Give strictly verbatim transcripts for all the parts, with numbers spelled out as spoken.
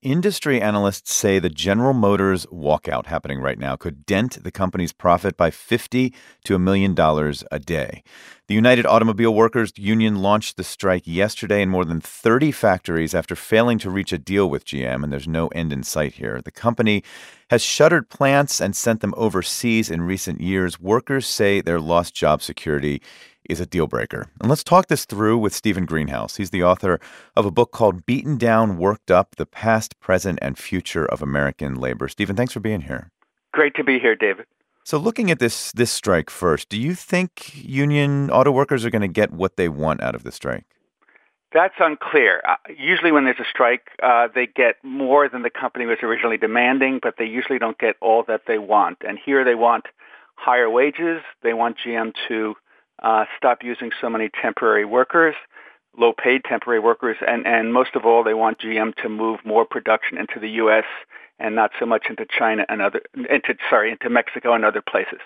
Industry analysts say the General Motors walkout happening right now could dent the company's profit by fifty to a million dollars a day. The United Automobile Workers Union launched the strike yesterday in more than thirty factories after failing to reach a deal with G M, and there's no end in sight here. The company has shuttered plants and sent them overseas in recent years. Workers say their lost job security is a deal breaker. And let's talk this through with Stephen Greenhouse. He's the author of a book called Beaten Down, Worked Up, The Past, Present, and Future of American Labor. Stephen, thanks for being here. Great to be here, David. So looking at this this strike first, do you think union auto workers are going to get what they want out of the strike? That's unclear. Uh, usually when there's a strike, uh, they get more than the company was originally demanding, but they usually don't get all that they want. And here they want higher wages. They want G M to uh, stop using so many temporary workers, low-paid temporary workers, and, and most of all, they want G M to move more production into the U S and not so much into China and other, into sorry, into Mexico and other places.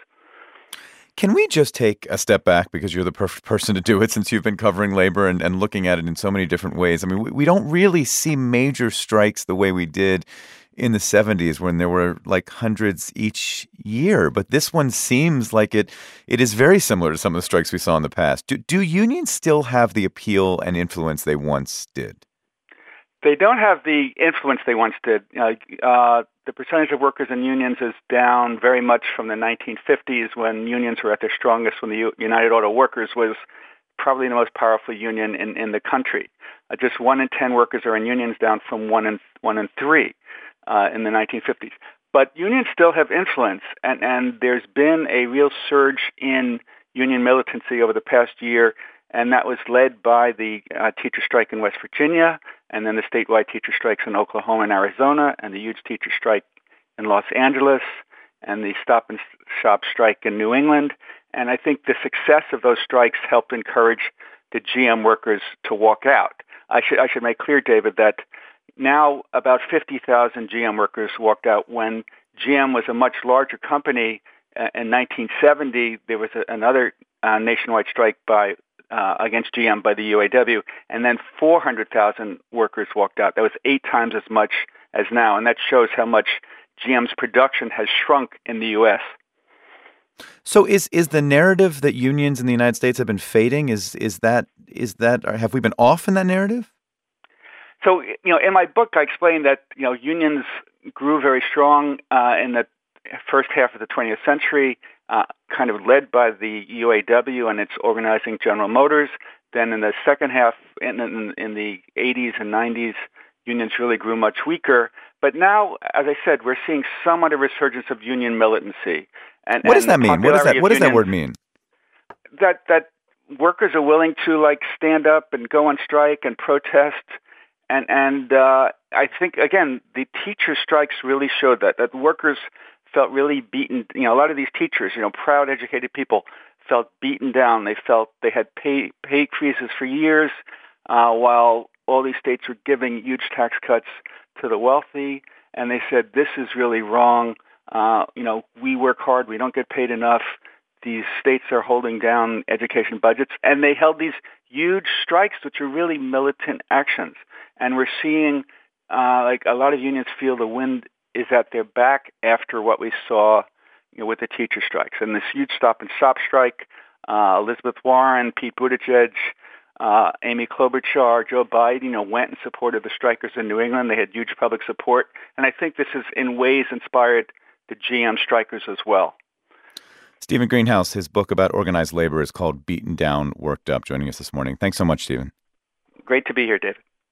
Can we just take a step back, because you're the perfect person to do it since you've been covering labor and, and looking at it in so many different ways? I mean, we, we don't really see major strikes the way we did in the seventies when there were like hundreds each year. But this one seems like it it is very similar to some of the strikes we saw in the past. Do, do unions still have the appeal and influence they once did? They don't have the influence they once did. Uh, uh, the percentage of workers in unions is down very much from the nineteen fifties when unions were at their strongest, when the U- United Auto Workers was probably the most powerful union in, in the country. Uh, just one in ten workers are in unions, down from one in, one in three uh, in the nineteen fifties. But unions still have influence, and, and there's been a real surge in union militancy over the past year, and that was led by the uh, teacher strike in West Virginia, and then the statewide teacher strikes in Oklahoma and Arizona, and the huge teacher strike in Los Angeles, and the Stop and Shop strike in New England. And I think the success of those strikes helped encourage the G M workers to walk out. I should I should make clear, David, that now about fifty thousand G M workers walked out. When G M was a much larger company uh, in nineteen seventy, there was a, another uh, nationwide strike by Uh, against G M by the U A W, and then four hundred thousand workers walked out. That was eight times as much as now, and that shows how much G M's production has shrunk in the U S. So is is the narrative that unions in the United States have been fading? Is is that is that or have we been off in that narrative? So, you know, in my book, I explained that, you know, unions grew very strong uh, in the first half of the twentieth century, uh, kind of led by the U A W and its organizing General Motors. Then in the second half, in, in, in the eighties and nineties, unions really grew much weaker. But now, as I said, we're seeing somewhat a resurgence of union militancy. And, what does and that mean? What does that What does that unions, word mean? That that workers are willing to like stand up and go on strike and protest. And and uh, I think again, the teacher strikes really showed that that workers felt really beaten. You know, a lot of these teachers, you know, proud, educated people, felt beaten down. They felt they had pay pay increases for years, uh, while all these states were giving huge tax cuts to the wealthy. And they said, this is really wrong. Uh, you know, we work hard. We don't get paid enough. These states are holding down education budgets. And they held these huge strikes, which are really militant actions. And we're seeing, uh, like, a lot of unions feel the wind is at their back after what we saw, you know, with the teacher strikes. And this huge Stop and Shop strike, uh, Elizabeth Warren, Pete Buttigieg, uh, Amy Klobuchar, Joe Biden, you know, went and supported the strikers in New England. They had huge public support. And I think this has in ways inspired the G M strikers as well. Stephen Greenhouse, his book about organized labor is called Beaten Down, Worked Up, joining us this morning. Thanks so much, Stephen. Great to be here, David.